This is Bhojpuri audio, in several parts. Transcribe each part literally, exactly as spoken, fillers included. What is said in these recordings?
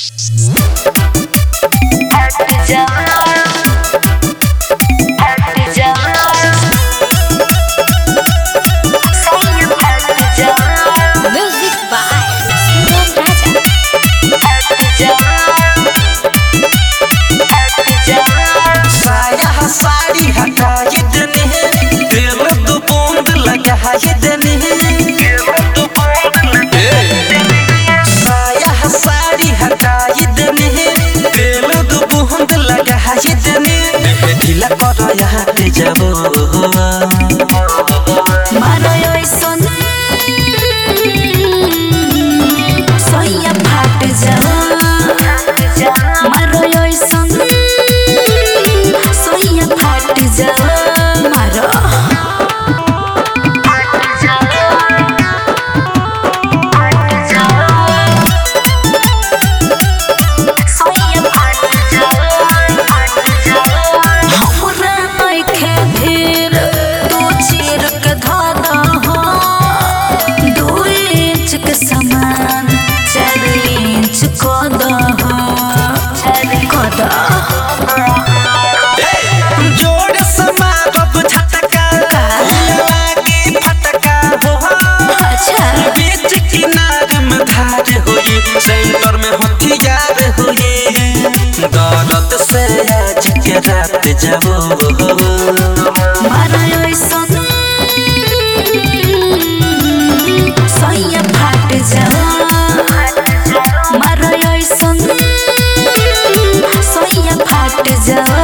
ढीला करो यहाँ पे जाबो मारो ऐसन सोया फाट जाओ मारो ऐसन सोया फाट जाओ मारो जोड़ समारब झटका लागी फटका हो बीच किनार में धार होई सेंटर में हथियार होई दर्द से आज के रात जाबो मारो ऐसन सोया फाट जाओ मारो ऐसन सोया फाट जाओ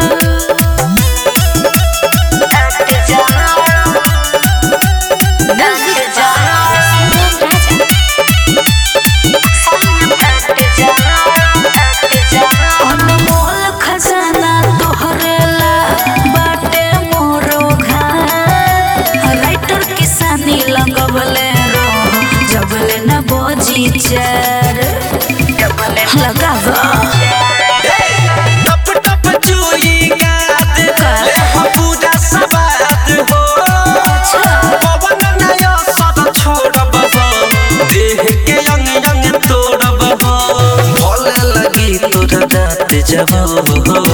चर लगावा टप टप चुई गात ले हो पूरा सवाद हो पवन नया सद छोड़ब हो देह के अंग अंग तोड़ब हो बोले लगी तोरा दात जबो